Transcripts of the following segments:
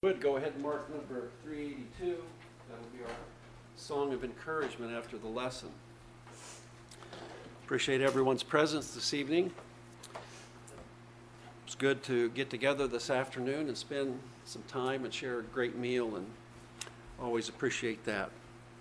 Would go ahead and mark number 382. That'll be our song of encouragement after the lesson. Appreciate everyone's presence this evening. It's good to get together this afternoon and spend some time and share a great meal, and always appreciate that.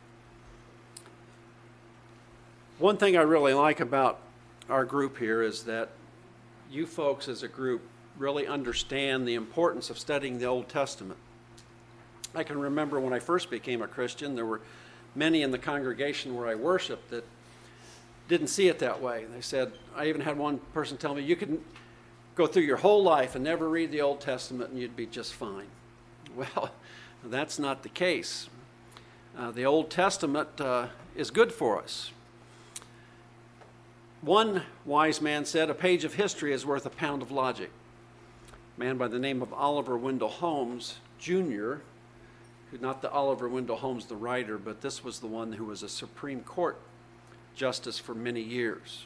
One thing I really like about our group here is that you folks as a group really understand the importance of studying the Old Testament. I can remember when I first became a Christian, there were many in the congregation where I worshiped that didn't see it that way. They said, I even had one person tell me, you can go through your whole life and never read the Old Testament and you'd be just fine. Well, that's not the case. The Old Testament is good for us. One wise man said, a page of history is worth a pound of logic. A man by the name of Oliver Wendell Holmes, Jr., not the Oliver Wendell Holmes, the writer, but this was the one who was a Supreme Court justice for many years.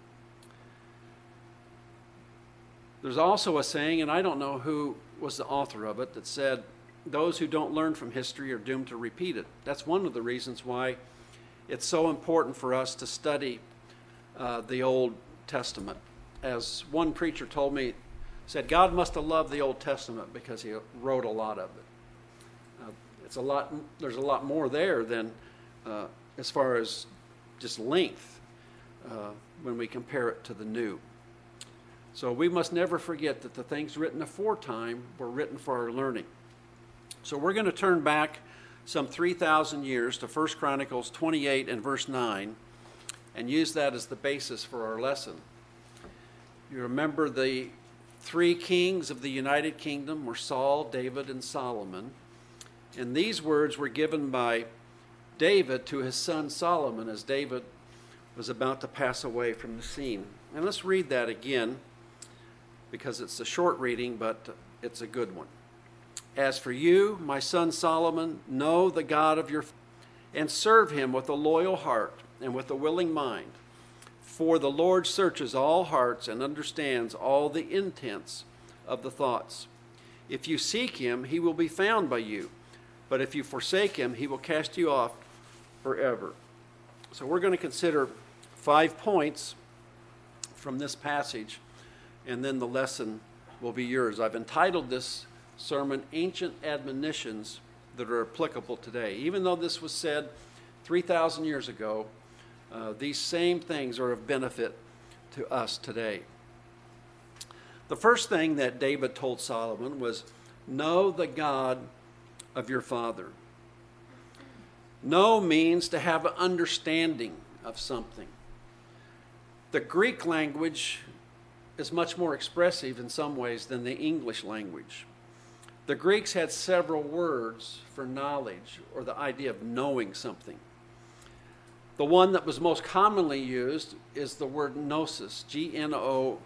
There's also a saying, and I don't know who was the author of it, that said, those who don't learn from history are doomed to repeat it. That's one of the reasons why it's so important for us to study the Old Testament. As one preacher told me, said God must have loved the Old Testament because he wrote a lot of it. There's a lot more there than as far as just length when we compare it to the New. So we must never forget that the things written aforetime were written for our learning. So we're going to turn back some 3,000 years to 1 Chronicles 28 and verse 9 and use that as the basis for our lesson. You remember the three kings of the United Kingdom were Saul, David, and Solomon. And these words were given by David to his son Solomon as David was about to pass away from the scene. And let's read that again because it's a short reading, but it's a good one. As for you, my son Solomon, know the God of your father and serve him with a loyal heart and with a willing mind. For the Lord searches all hearts and understands all the intents of the thoughts. If you seek him, he will be found by you. But if you forsake him, he will cast you off forever. So we're going to consider 5 points from this passage, and then the lesson will be yours. I've entitled this sermon, Ancient Admonitions that are applicable today. Even though this was said 3,000 years ago, these same things are of benefit to us today. The first thing that David told Solomon was, know the God of your father. Know means to have an understanding of something. The Greek language is much more expressive in some ways than the English language. The Greeks had several words for knowledge or the idea of knowing something. The one that was most commonly used is the word gnosis, Gnosis.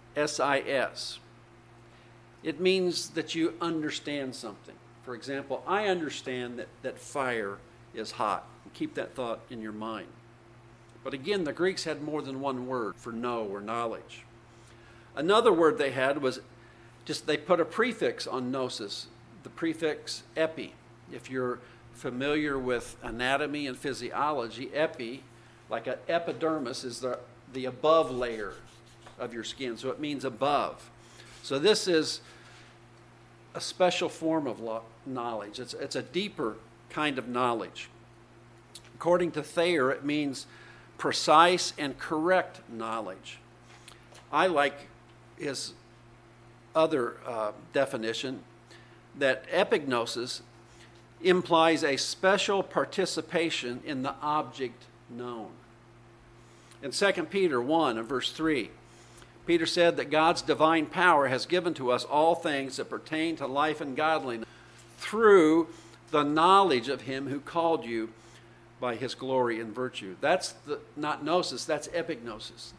It means that you understand something. For example, I understand that fire is hot. Keep that thought in your mind. But again, the Greeks had more than one word for know or knowledge. Another word they had was they put a prefix on gnosis, the prefix epi. If you're familiar with anatomy and physiology, epi, like an epidermis, is the above layer of your skin, so it means above. So this is a special form of knowledge. It's a deeper kind of knowledge. According to Thayer, it means precise and correct knowledge. I like his other definition that epignosis implies a special participation in the object known. In 2 Peter 1 and verse 3, Peter said that God's divine power has given to us all things that pertain to life and godliness through the knowledge of him who called you by his glory and virtue. That's not gnosis, that's epignosis.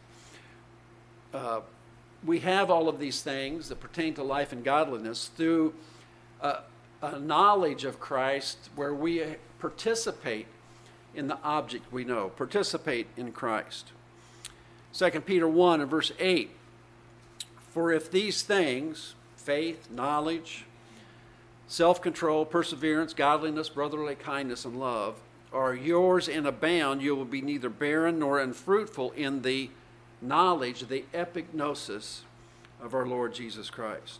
We have all of these things that pertain to life and godliness through a knowledge of Christ where we participate in the object we know, participate in Christ. 2 Peter 1 and verse 8, for if these things, faith, knowledge, self-control, perseverance, godliness, brotherly kindness, and love are yours and abound, you will be neither barren nor unfruitful in the knowledge, the epignosis of our Lord Jesus Christ.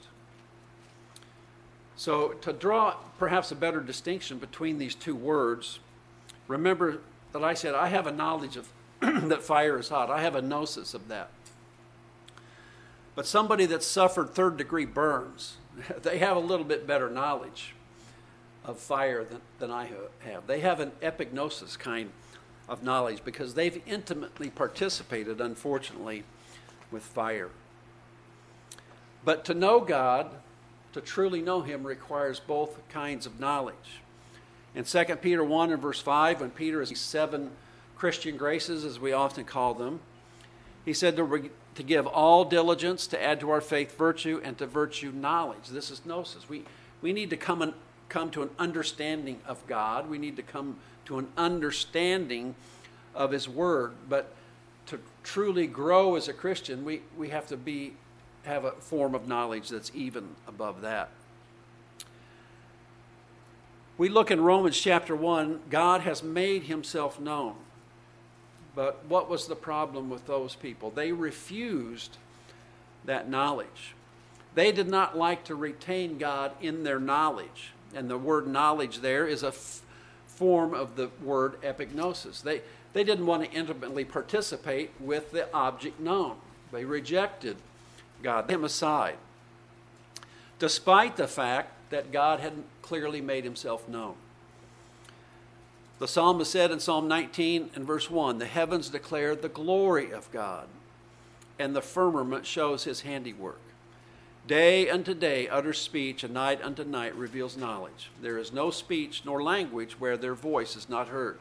So to draw perhaps a better distinction between these two words, remember that I said I have a knowledge of that fire is hot. I have a gnosis of that. But somebody that suffered third-degree burns, they have a little bit better knowledge of fire than I have. They have an epignosis kind of knowledge because they've intimately participated, unfortunately, with fire. But to know God, to truly know Him, requires both kinds of knowledge. In 2 Peter 1 and verse 5, when Peter is 7 Christian graces, as we often call them, he said to give all diligence, to add to our faith virtue, and to virtue knowledge. This is gnosis. We need to come to an understanding of God. We need to come to an understanding of His Word. But to truly grow as a Christian, we have to have a form of knowledge that's even above that. We look in Romans chapter 1, God has made Himself known. But what was the problem with those people? They refused that knowledge. They did not like to retain God in their knowledge. And the word knowledge there is a form of the word epignosis. They didn't want to intimately participate with the object known. They rejected God, Him aside, despite the fact that God had clearly made Himself known. The psalmist said in Psalm 19 and verse 1, the heavens declare the glory of God, and the firmament shows His handiwork. Day unto day utters speech, and night unto night reveals knowledge. There is no speech nor language where their voice is not heard.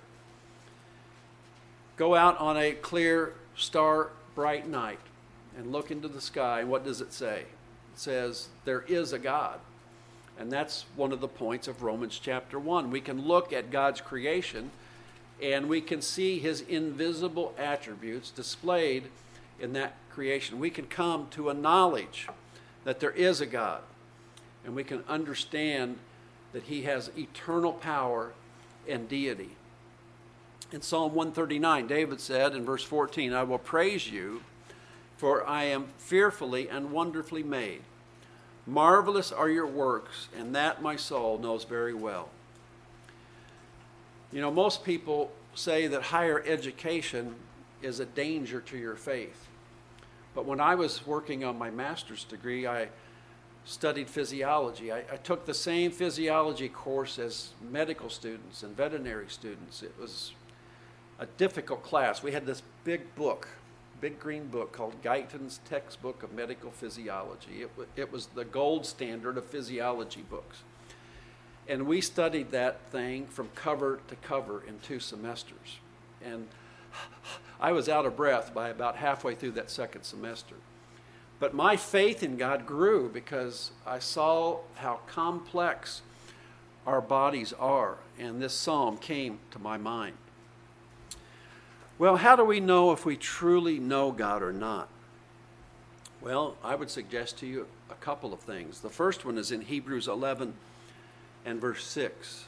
Go out on a clear, star bright night and look into the sky. What does it say? It says, there is a God. And that's one of the points of Romans chapter 1. We can look at God's creation and we can see His invisible attributes displayed in that creation. We can come to a knowledge that there is a God, and we can understand that He has eternal power and deity. In Psalm 139, David said in verse 14, I will praise you, for I am fearfully and wonderfully made. Marvelous are your works, and that my soul knows very well. You know, most people say that higher education is a danger to your faith. But when I was working on my master's degree, I studied physiology. I took the same physiology course as medical students and veterinary students. It was a difficult class. We had this big book, big green book called Guyton's Textbook of Medical Physiology. It was the gold standard of physiology books. And we studied that thing from cover to cover in 2 semesters. And I was out of breath by about halfway through that second semester. But my faith in God grew because I saw how complex our bodies are, and this psalm came to my mind. Well, how do we know if we truly know God or not? Well, I would suggest to you a couple of things. The first one is in Hebrews 11 and verse 6.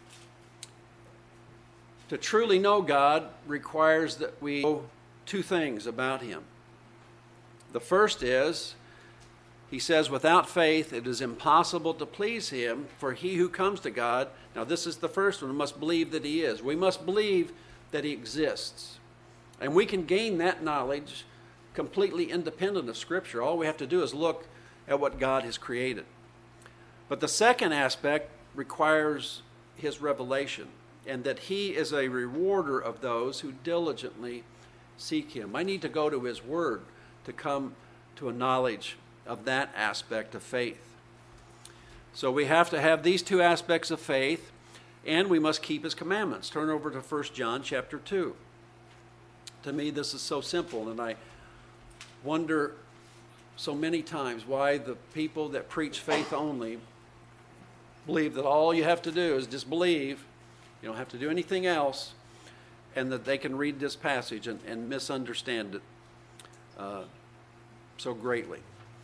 To truly know God requires that we know 2 things about Him. The first is, he says, without faith it is impossible to please Him, for he who comes to God, now this is the first one, must believe that He is. We must believe that He exists. And we can gain that knowledge completely independent of Scripture. All we have to do is look at what God has created. But the second aspect requires His revelation, and that He is a rewarder of those who diligently seek Him. I need to go to His Word to come to a knowledge of that aspect of faith. So we have to have these 2 aspects of faith, and we must keep His commandments. Turn over to 1 John chapter 2. To me, this is so simple, and I wonder so many times why the people that preach faith only believe that all you have to do is just believe. You don't have to do anything else, and that they can read this passage and misunderstand it so greatly.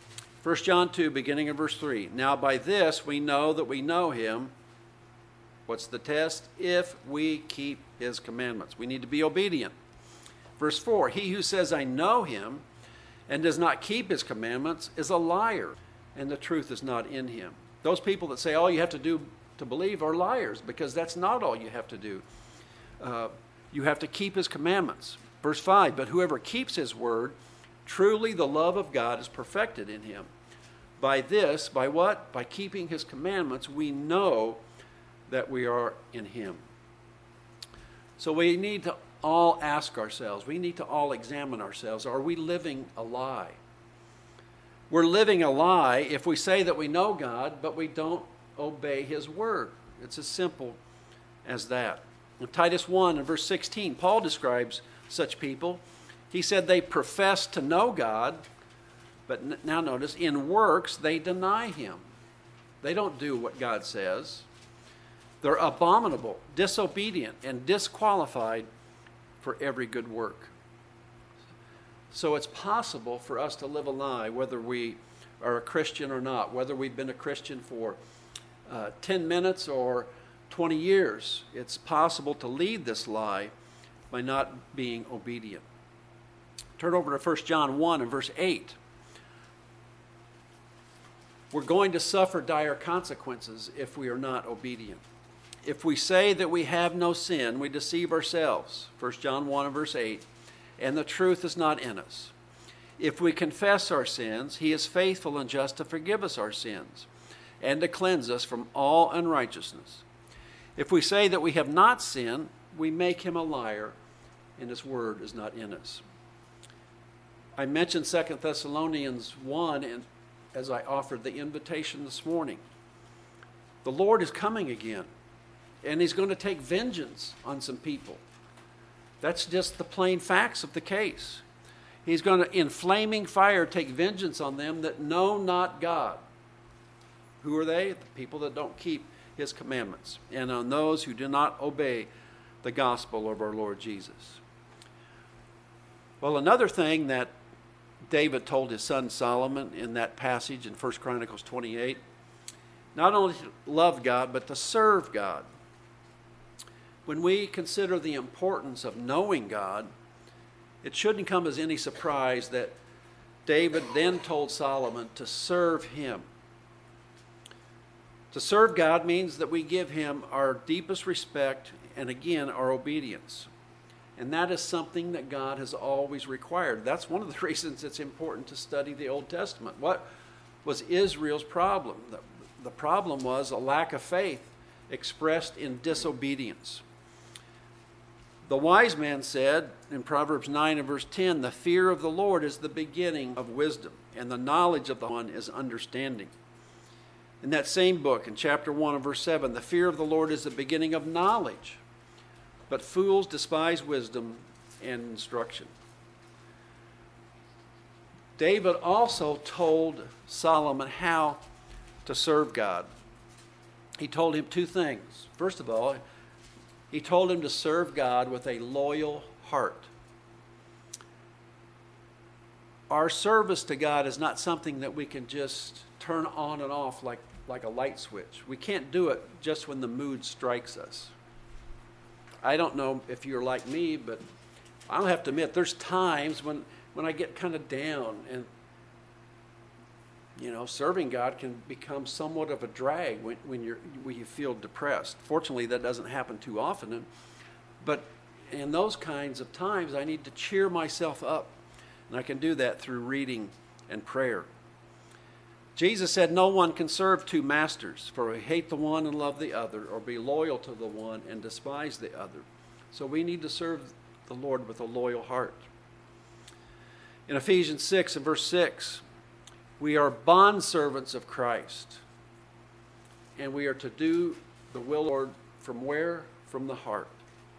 1 John 2, beginning in verse 3. Now by this we know that we know him. What's the test? If we keep his commandments. We need to be obedient. Verse 4, he who says, I know him, and does not keep his commandments is a liar, and the truth is not in him. Those people that say all you have to do to believe are liars, because that's not all you have to do. You have to keep his commandments. Verse 5, but whoever keeps his word, truly the love of God is perfected in him. By this, by what? By keeping his commandments, we know that we are in him. So we need to all ask ourselves, we need to all examine ourselves, are we living a lie? We're living a lie if we say that we know God, but we don't obey his word. It's as simple as that. In Titus 1 and verse 16, Paul describes such people. He said they profess to know God, but now notice, in works they deny him. They don't do what God says. They're abominable, disobedient, and disqualified for every good work. So it's possible for us to live a lie, whether we are a Christian or not, whether we've been a Christian for 10 minutes or 20 years. It's possible to lead this lie by not being obedient. Turn over to 1 John 1 and verse 8. We're going to suffer dire consequences if we are not obedient. If we say that we have no sin, we deceive ourselves. 1 John 1 and verse 8. And the truth is not in us. If we confess our sins, he is faithful and just to forgive us our sins and to cleanse us from all unrighteousness. If we say that we have not sinned, we make him a liar, and his word is not in us. I mentioned 2 Thessalonians 1 and as I offered the invitation this morning. The Lord is coming again, and he's going to take vengeance on some people. That's just the plain facts of the case. He's going to, in flaming fire, take vengeance on them that know not God. Who are they? The people that don't keep his commandments, and on those who do not obey the gospel of our Lord Jesus. Well, another thing that David told his son Solomon in that passage in 1 Chronicles 28, not only to love God, but to serve God. When we consider the importance of knowing God, it shouldn't come as any surprise that David then told Solomon to serve him. To serve God means that we give him our deepest respect and, again, our obedience. And that is something that God has always required. That's one of the reasons it's important to study the Old Testament. What was Israel's problem? The problem was a lack of faith expressed in disobedience. The wise man said in Proverbs 9 and verse 10, the fear of the Lord is the beginning of wisdom, and the knowledge of the one is understanding. In that same book, in chapter 1 and verse 7, the fear of the Lord is the beginning of knowledge, but fools despise wisdom and instruction. David also told Solomon how to serve God. He told him two things. First of all, he told him to serve God with a loyal heart. Our service to God is not something that we can just turn on and off like a light switch. We can't do it just when the mood strikes us. I don't know if you're like me, but I'll have to admit there's times when I get kind of down, and serving God can become somewhat of a drag when you feel depressed. Fortunately, that doesn't happen too often, but in those kinds of times, I need to cheer myself up, and I can do that through reading and prayer. Jesus said, no one can serve two masters, for we hate the one and love the other, or be loyal to the one and despise the other. So we need to serve the Lord with a loyal heart. In Ephesians 6 and verse 6, we are bondservants of Christ, and we are to do the will of the Lord from where? From the heart.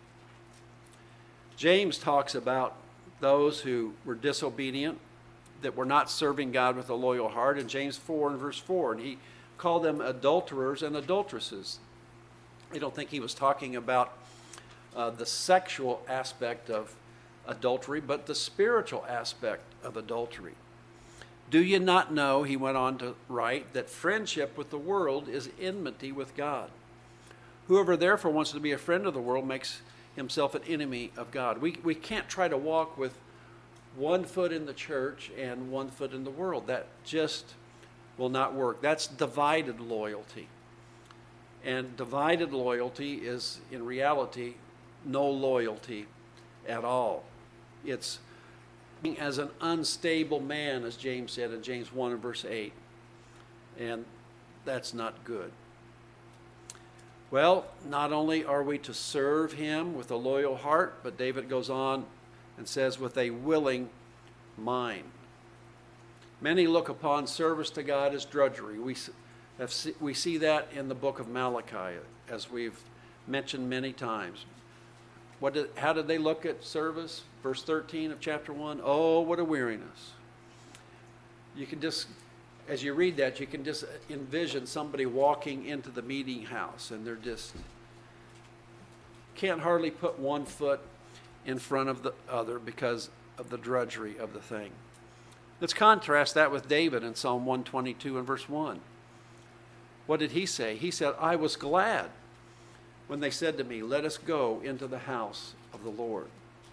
James talks about those who were disobedient, that were not serving God with a loyal heart, in James 4 and verse 4, and he called them adulterers and adulteresses. I don't think he was talking about the sexual aspect of adultery, but the spiritual aspect of adultery. Do you not know, he went on to write, that friendship with the world is enmity with God? Whoever therefore wants to be a friend of the world makes himself an enemy of God. We can't try to walk with one foot in the church and one foot in the world. That just will not work. That's divided loyalty. And divided loyalty is, in reality, no loyalty at all. It's as an unstable man, as James said in James 1 and verse 8. And that's not good. Well, not only are we to serve him with a loyal heart, but David goes on and says, with a willing mind. Many look upon service to God as drudgery. We see that in the book of Malachi, as we've mentioned many times. How did they look at service? Verse 13 of chapter 1. Oh, what a weariness. You can just, as you read that, you can just envision somebody walking into the meeting house and they're just, can't hardly put one foot in front of the other because of the drudgery of the thing. Let's contrast that with David in Psalm 122 and verse 1. What did he say? He said, I was glad when they said to me, let us go into the house of the Lord.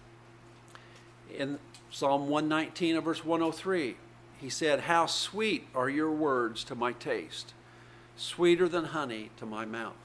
In Psalm 119 and verse 103, he said, how sweet are your words to my taste, sweeter than honey to my mouth.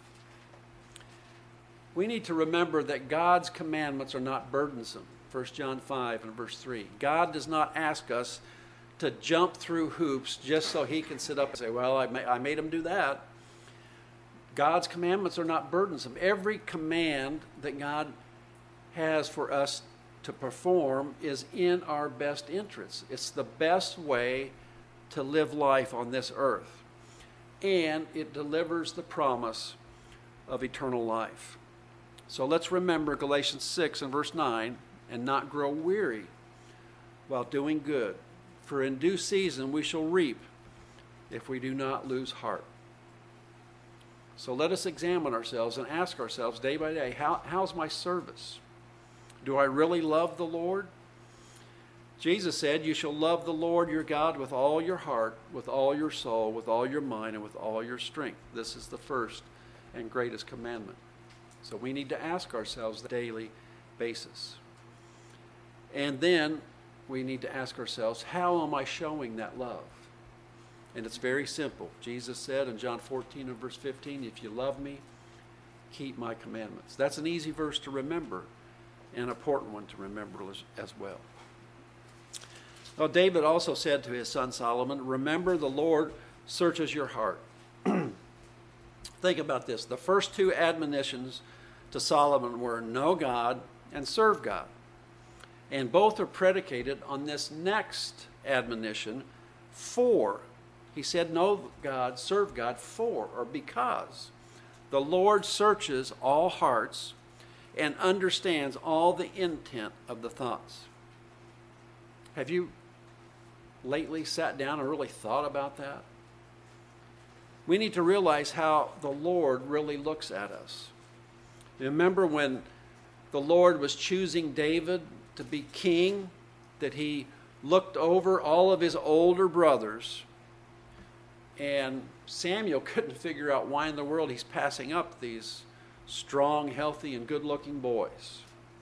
We need to remember that God's commandments are not burdensome. 1 John 5 and verse 3. God does not ask us to jump through hoops just so he can sit up and say, well, I made him do that. God's commandments are not burdensome. Every command that God has for us to perform is in our best interests. It's the best way to live life on this earth. And it delivers the promise of eternal life. So let's remember Galatians 6 and verse 9, and not grow weary while doing good. For in due season we shall reap if we do not lose heart. So let us examine ourselves and ask ourselves day by day, how's my service? Do I really love the Lord? Jesus said, you shall love the Lord your God with all your heart, with all your soul, with all your mind, and with all your strength. This is the first and greatest commandment. So we need to ask ourselves on a daily basis. And then we need to ask ourselves, how am I showing that love? And it's very simple. Jesus said in John 14 and verse 15, if you love me, keep my commandments. That's an easy verse to remember and an important one to remember as well. Well, David also said to his son Solomon, remember the Lord searches your heart. Think about this. The first two admonitions to Solomon were know God and serve God. And both are predicated on this next admonition, for. He said, know God, serve God, for, or because the Lord searches all hearts and understands all the intent of the thoughts. Have you lately sat down and really thought about that? We need to realize how the Lord really looks at us. Remember when the Lord was choosing David to be king, that he looked over all of his older brothers, and Samuel couldn't figure out why in the world he's passing up these strong, healthy, and good-looking boys.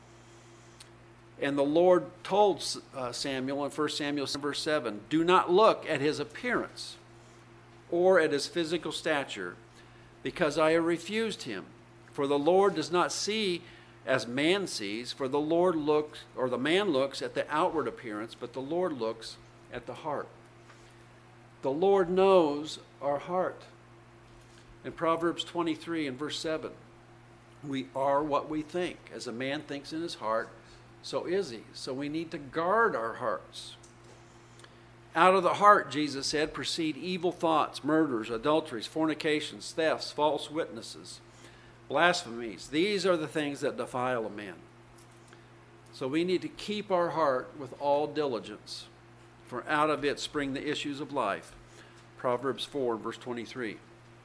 And the Lord told Samuel in 1 Samuel verse 7, do not look at his appearance or at his physical stature, because I have refused him. For the Lord does not see as man sees, for the Lord looks, or the man looks at the outward appearance, but the Lord looks at the heart. The Lord knows our heart. In Proverbs 23 and verse 7, we are what we think. As a man thinks in his heart, so is he. So we need to guard our hearts. Out of the heart, Jesus said, proceed evil thoughts, murders, adulteries, fornications, thefts, false witnesses, blasphemies. These are the things that defile a man. So we need to keep our heart with all diligence, for out of it spring the issues of life. Proverbs 4, verse 23.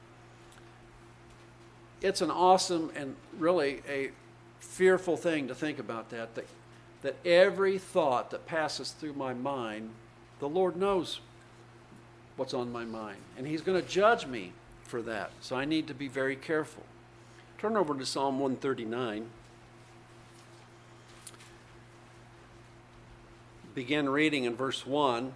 It's an awesome and really a fearful thing to think about that every thought that passes through my mind, the Lord knows what's on my mind. And he's going to judge me for that. So I need to be very careful. Turn over to Psalm 139. Begin reading in verse 1.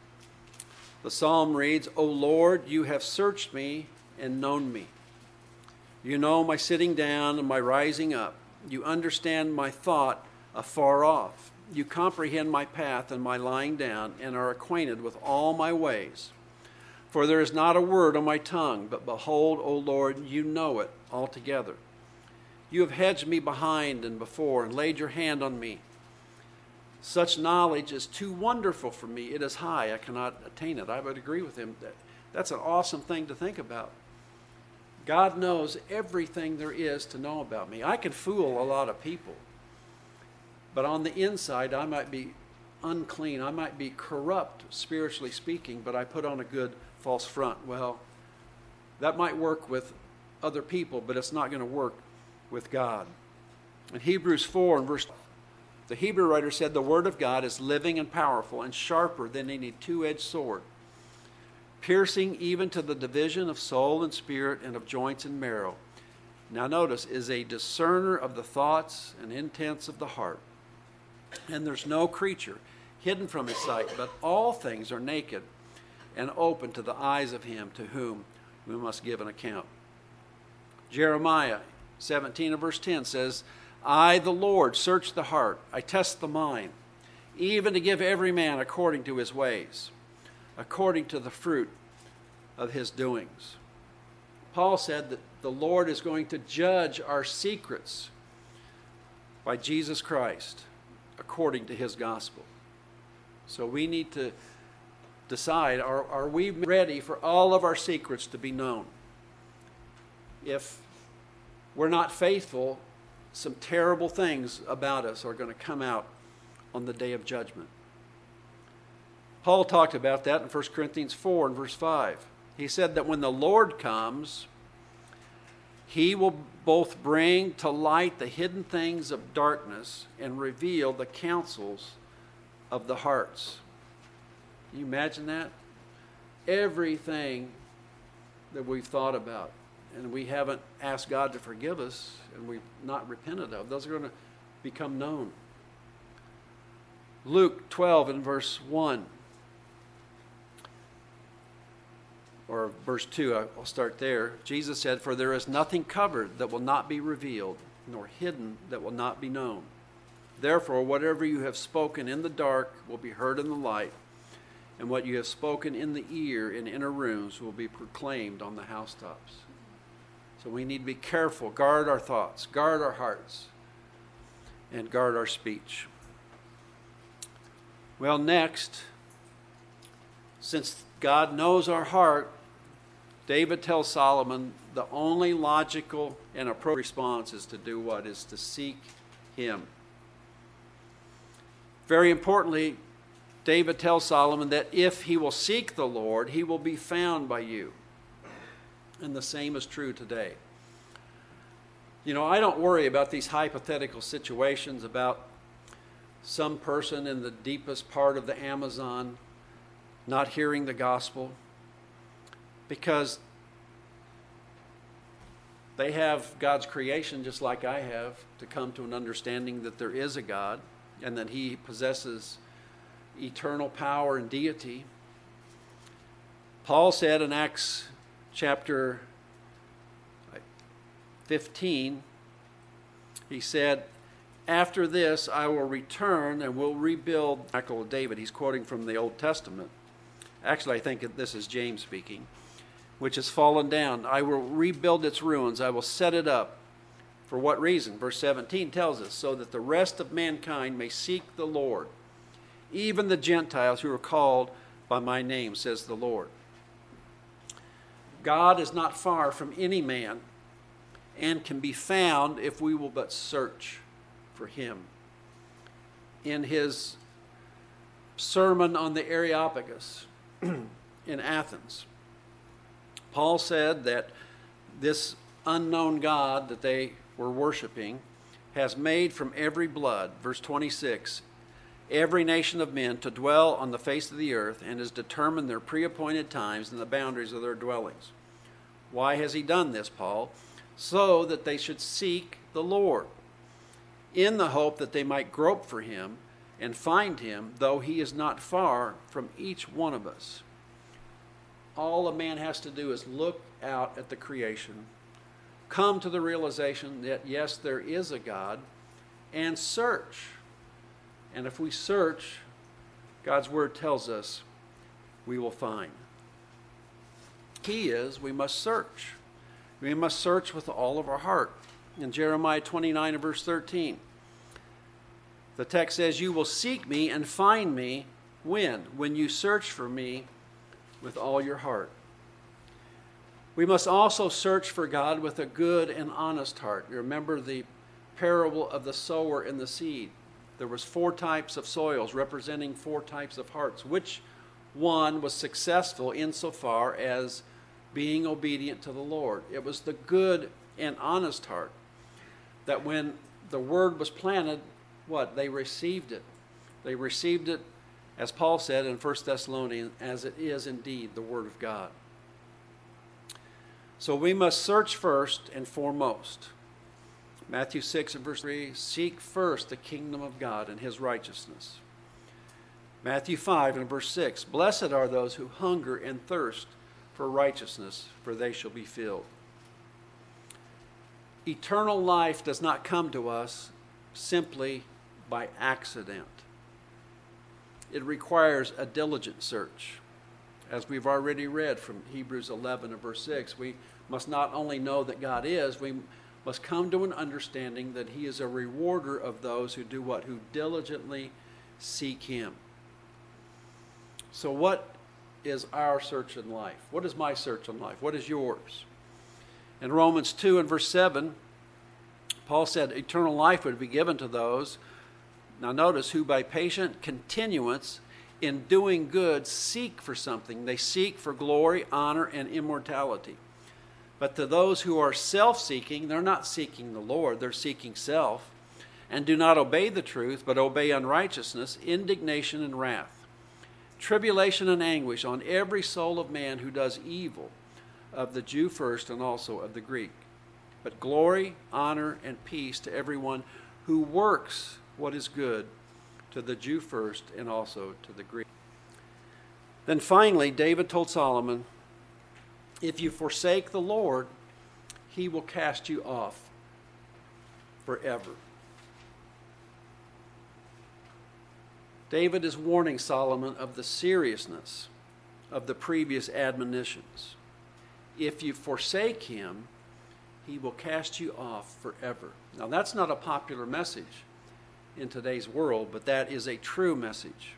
The psalm reads, O Lord, you have searched me and known me. You know my sitting down and my rising up. You understand my thought afar off. You comprehend my path and my lying down, and are acquainted with all my ways. For there is not a word on my tongue, but behold, O Lord, you know it altogether. You have hedged me behind and before, and laid your hand on me. Such knowledge is too wonderful for me. It is high. I cannot attain it. I would agree with him. That's an awesome thing to think about. God knows everything there is to know about me. I can fool a lot of people. But on the inside, I might be unclean. I might be corrupt, spiritually speaking, but I put on a good false front. Well, that might work with other people, but it's not going to work with God. In Hebrews 4 and verse, the Hebrew writer said, the word of God is living and powerful and sharper than any two-edged sword, piercing even to the division of soul and spirit and of joints and marrow. Now notice, is a discerner of the thoughts and intents of the heart. And there's no creature hidden from his sight, but all things are naked and open to the eyes of him to whom we must give an account. Jeremiah 17 and verse 10 says, I, the Lord, search the heart. I test the mind, even to give every man according to his ways, according to the fruit of his doings. Paul said that the Lord is going to judge our secrets by Jesus Christ according to his gospel. So we need to decide, are we ready for all of our secrets to be known? If we're not faithful, some terrible things about us are going to come out on the day of judgment. Paul talked about that in 1 Corinthians 4 and verse 5. He said that when the Lord comes, he will both bring to light the hidden things of darkness and reveal the counsels of the hearts. Can you imagine that? Everything that we've thought about and we haven't asked God to forgive us and we've not repented of, those are going to become known. Luke 12 and verse 1. Or verse 2, I'll start there. Jesus said, for there is nothing covered that will not be revealed, nor hidden that will not be known. Therefore, whatever you have spoken in the dark will be heard in the light, and what you have spoken in the ear in inner rooms will be proclaimed on the housetops. So we need to be careful, guard our thoughts, guard our hearts, and guard our speech. Well, next, since God knows our heart, David tells Solomon the only logical and appropriate response is to do what? Is to seek him. Very importantly, David tells Solomon that if he will seek the Lord, he will be found by you. And the same is true today. You know, I don't worry about these hypothetical situations about some person in the deepest part of the Amazon not hearing the gospel, because they have God's creation just like I have to come to an understanding that there is a God and that he possesses eternal power and deity. Paul said in Acts chapter 15, he said, after this I will return and will rebuild the tabernacle of David. He's quoting from the Old Testament. Actually, I think this is James speaking, which has fallen down. I will rebuild its ruins. I will set it up. For what reason? Verse 17 tells us, so that the rest of mankind may seek the Lord, even the Gentiles who are called by my name, says the Lord. God is not far from any man and can be found if we will but search for him. In his sermon on the Areopagus in Athens, Paul said that this unknown God that they were worshiping has made from every blood, verse 26, every nation of men to dwell on the face of the earth, and has determined their preappointed times and the boundaries of their dwellings. Why has he done this, Paul? So that they should seek the Lord, in the hope that they might grope for him and find him, though he is not far from each one of us. All a man has to do is look out at the creation, come to the realization that, yes, there is a God, and search. And if we search, God's word tells us we will find. Key is we must search. We must search with all of our heart. In Jeremiah 29 and verse 13, the text says, "You will seek me and find me when? When you search for me with all your heart." We must also search for God with a good and honest heart. You remember the parable of the sower and the seed. There was 4 types of soils representing 4 types of hearts. Which one was successful insofar as being obedient to the Lord? It was the good and honest heart that when the word was planted, what? They received it. They received it, as Paul said in 1 Thessalonians, as it is indeed the word of God. So we must search first and foremost. Matthew 6 and verse 3, "Seek first the kingdom of God and his righteousness." Matthew 5 and verse 6, "Blessed are those who hunger and thirst for righteousness, for they shall be filled." Eternal life does not come to us simply by accident. It requires a diligent search. As we've already read from Hebrews 11 and verse 6, we must not only know that God is, we must come to an understanding that he is a rewarder of those who do what? Who diligently seek him. So what is our search in life? What is my search in life? What is yours? In Romans 2 and verse 7, Paul said eternal life would be given to those, now notice, who by patient continuance in doing good seek for something. They seek for glory, honor, and immortality. But to those who are self-seeking, they're not seeking the Lord, they're seeking self, and do not obey the truth, but obey unrighteousness, indignation, and wrath, tribulation and anguish on every soul of man who does evil, of the Jew first and also of the Greek. But glory, honor, and peace to everyone who works what is good, to the Jew first and also to the Greek. Then finally, David told Solomon, if you forsake the Lord, he will cast you off forever. David is warning Solomon of the seriousness of the previous admonitions. If you forsake him, he will cast you off forever. Now, that's not a popular message in today's world, but that is a true message.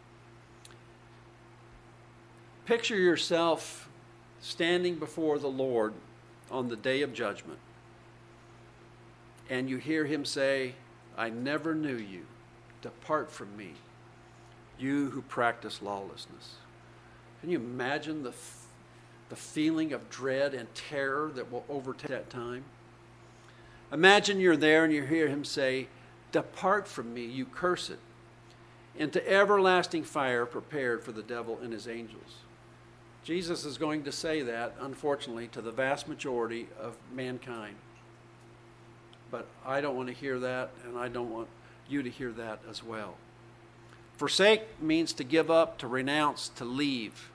Picture yourself standing before the Lord on the day of judgment, and you hear him say, I never knew you. Depart from me, you who practice lawlessness. Can you imagine the feeling of dread and terror that will overtake that time? Imagine you're there and you hear him say, depart from me, you cursed, into everlasting fire prepared for the devil and his angels. Jesus is going to say that, unfortunately, to the vast majority of mankind. But I don't want to hear that, and I don't want you to hear that as well. Forsake means to give up, to renounce, to leave.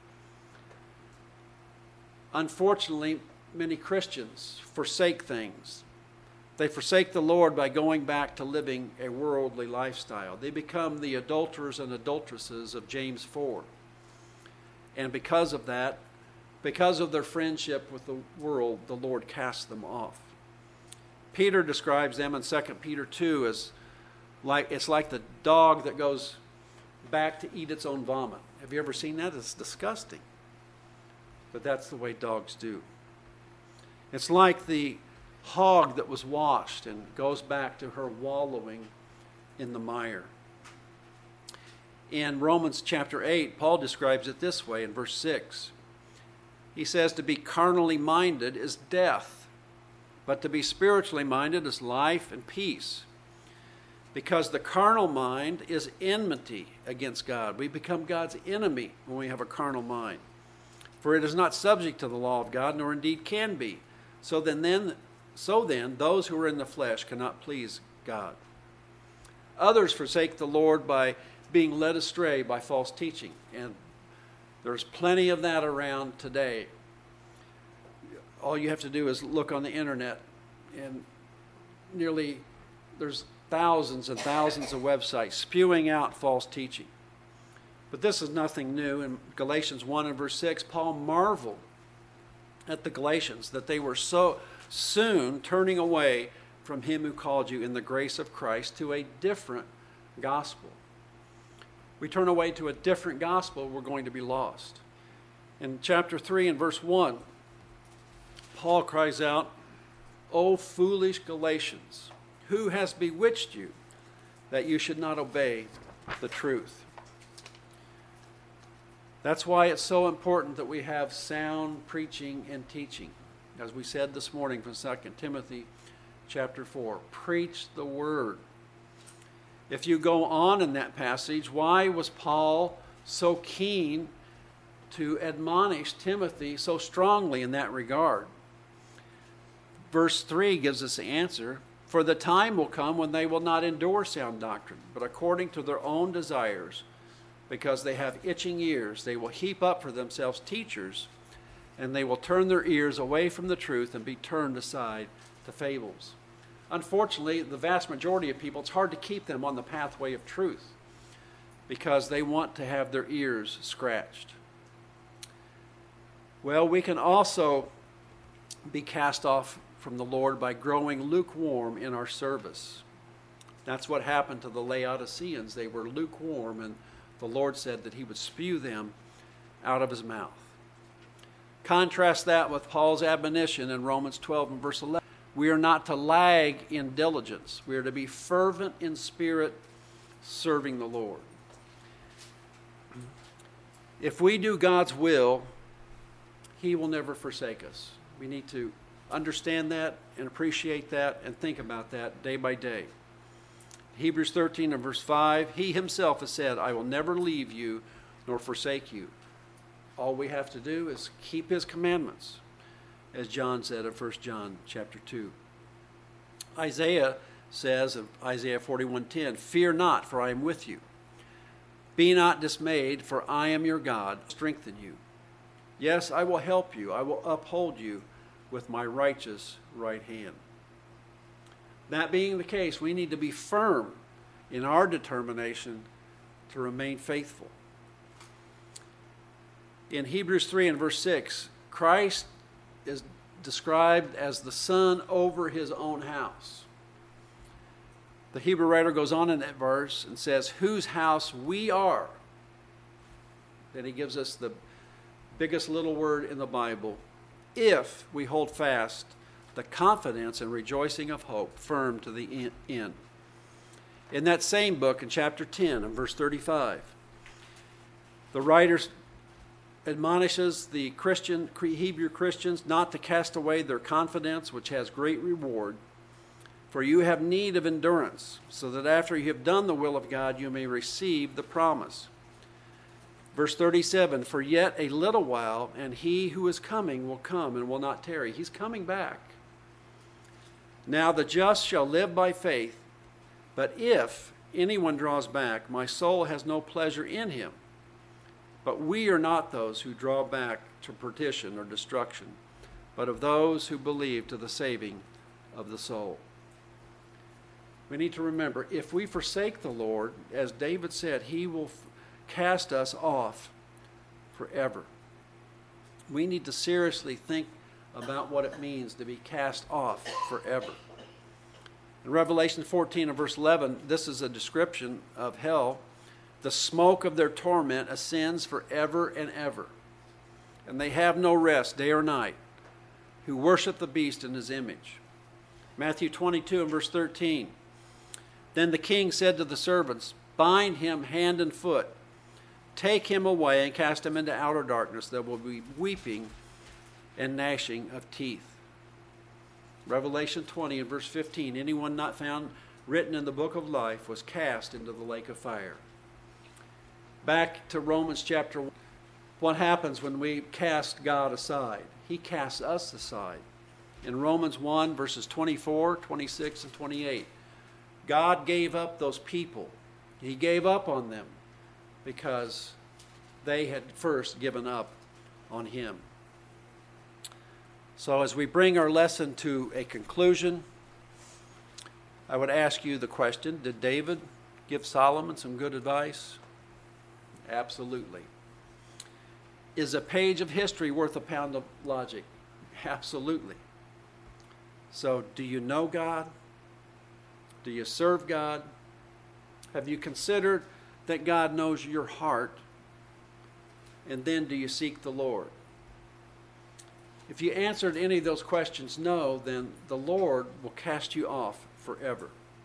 Unfortunately, many Christians forsake things. They forsake the Lord by going back to living a worldly lifestyle. They become the adulterers and adulteresses of James 4. And because of that, because of their friendship with the world, the Lord casts them off. Peter describes them in 2 Peter 2 as it's like the dog that goes back to eat its own vomit. Have you ever seen that? It's disgusting. But that's the way dogs do. It's like the hog that was washed and goes back to her wallowing in the mire. In Romans chapter 8, Paul describes it this way in verse 6. He says, to be carnally minded is death, but to be spiritually minded is life and peace. Because the carnal mind is enmity against God. We become God's enemy when we have a carnal mind. For it is not subject to the law of God, nor indeed can be. So then, those who are in the flesh cannot please God. Others forsake the Lord by being led astray by false teaching. And there's plenty of that around today. All you have to do is look on the internet, and there's thousands and thousands of websites spewing out false teaching. But this is nothing new. In Galatians 1 and verse 6, Paul marveled at the Galatians that they were so soon turning away from him who called you in the grace of Christ to a different gospel. We turn away to a different gospel, we're going to be lost. In chapter 3 and verse 1, Paul cries out, "O foolish Galatians, who has bewitched you that you should not obey the truth?" That's why it's so important that we have sound preaching and teaching. As we said this morning from 2 Timothy chapter 4, preach the word. If you go on in that passage, why was Paul so keen to admonish Timothy so strongly in that regard? Verse 3 gives us the answer. For the time will come when they will not endure sound doctrine, but according to their own desires, because they have itching ears, they will heap up for themselves teachers, and they will turn their ears away from the truth and be turned aside to fables. Unfortunately, the vast majority of people, it's hard to keep them on the pathway of truth because they want to have their ears scratched. Well, we can also be cast off from the Lord by growing lukewarm in our service. That's what happened to the Laodiceans. They were lukewarm, and the Lord said that he would spew them out of his mouth. Contrast that with Paul's admonition in Romans 12 and verse 11. We are not to lag in diligence. We are to be fervent in spirit, serving the Lord. If we do God's will, he will never forsake us. We need to understand that and appreciate that and think about that day by day. Hebrews 13 and verse 5, he himself has said, I will never leave you nor forsake you. All we have to do is keep his commandments, as John said in 1 John chapter 2. Isaiah says in Isaiah 41:10, fear not, for I am with you. Be not dismayed, for I am your God, strengthen you. Yes, I will help you. I will uphold you with my righteous right hand. That being the case, we need to be firm in our determination to remain faithful. In Hebrews 3 and verse 6, Christ is described as the son over his own house. The Hebrew writer goes on in that verse and says, whose house we are. Then he gives us the biggest little word in the Bible, if we hold fast the confidence and rejoicing of hope firm to the end. In that same book, in chapter 10 and verse 35, the writer admonishes the Hebrew Christians not to cast away their confidence, which has great reward. For you have need of endurance, so that after you have done the will of God, you may receive the promise. Verse 37, for yet a little while, and he who is coming will come and will not tarry. He's coming back. Now the just shall live by faith, but if anyone draws back, my soul has no pleasure in him. But we are not those who draw back to perdition or destruction, but of those who believe to the saving of the soul. We need to remember, if we forsake the Lord, as David said, he will cast us off forever. We need to seriously think about what it means to be cast off forever. In Revelation 14 and verse 11, this is a description of hell. The smoke of their torment ascends forever and ever, and they have no rest day or night, who worship the beast in his image. Matthew 22 and verse 13, then the king said to the servants, bind him hand and foot, take him away and cast him into outer darkness. There will be weeping and gnashing of teeth. Revelation 20 and verse 15, anyone not found written in the book of life, was cast into the lake of fire. Back to Romans chapter 1. What happens when we cast God aside? He casts us aside. In Romans 1, verses 24, 26, and 28, God gave up those people. He gave up on them because they had first given up on Him. So as we bring our lesson to a conclusion, I would ask you the question, did David give Solomon some good advice? Absolutely. Is a page of history worth a pound of logic? Absolutely. So, do you know God? Do you serve God? Have you considered that God knows your heart? And then do you seek the Lord? If you answered any of those questions no, then the Lord will cast you off forever.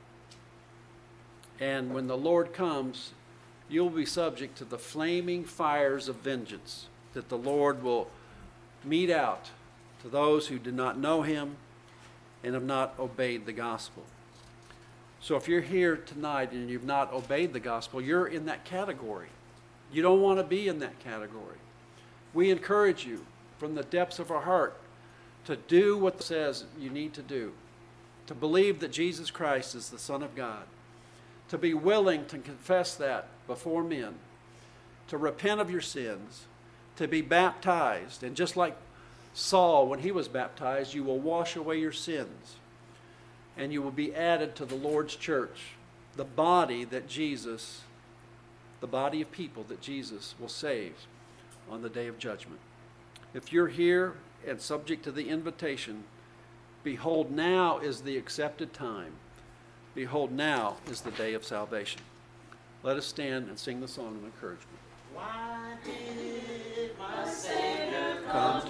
And when the Lord comes, you'll be subject to the flaming fires of vengeance that the Lord will mete out to those who do not know Him and have not obeyed the gospel. So if you're here tonight and you've not obeyed the gospel, you're in that category. You don't want to be in that category. We encourage you from the depths of our heart to do what it says you need to do, to believe that Jesus Christ is the Son of God, to be willing to confess that before men, to repent of your sins, to be baptized, and just like Saul, when he was baptized, you will wash away your sins, and you will be added to the Lord's church, the body that Jesus, the body of people that Jesus will save on the day of judgment. If you're here and subject to the invitation, behold, now is the accepted time. Behold, now is the day of salvation. Let us stand and sing the song of encouragement. Why did my Savior come?